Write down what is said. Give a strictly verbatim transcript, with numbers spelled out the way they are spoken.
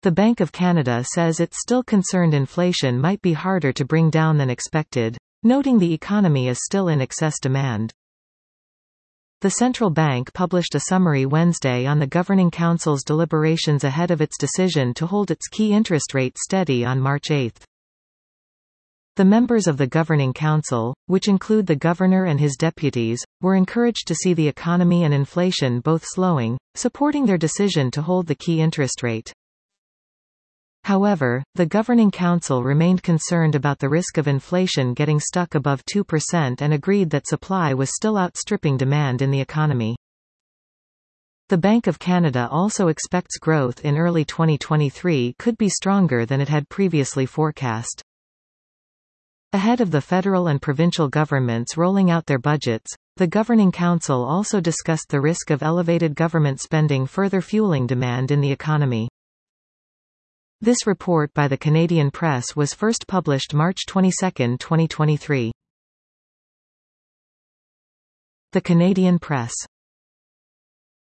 The Bank of Canada says it's still concerned inflation might be harder to bring down than expected, noting the economy is still in excess demand. The central bank published a summary Wednesday on the Governing Council's deliberations ahead of its decision to hold its key interest rate steady on March eighth. The members of the Governing Council, which include the Governor and his deputies, were encouraged to see the economy and inflation both slowing, supporting their decision to hold the key interest rate. However, the Governing Council remained concerned about the risk of inflation getting stuck above two percent and agreed that supply was still outstripping demand in the economy. The Bank of Canada also expects growth in early twenty twenty-three could be stronger than it had previously forecast. Ahead of the federal and provincial governments rolling out their budgets, the Governing Council also discussed the risk of elevated government spending further fueling demand in the economy. This report by the Canadian Press was first published March twenty-second, twenty twenty-three. The Canadian Press.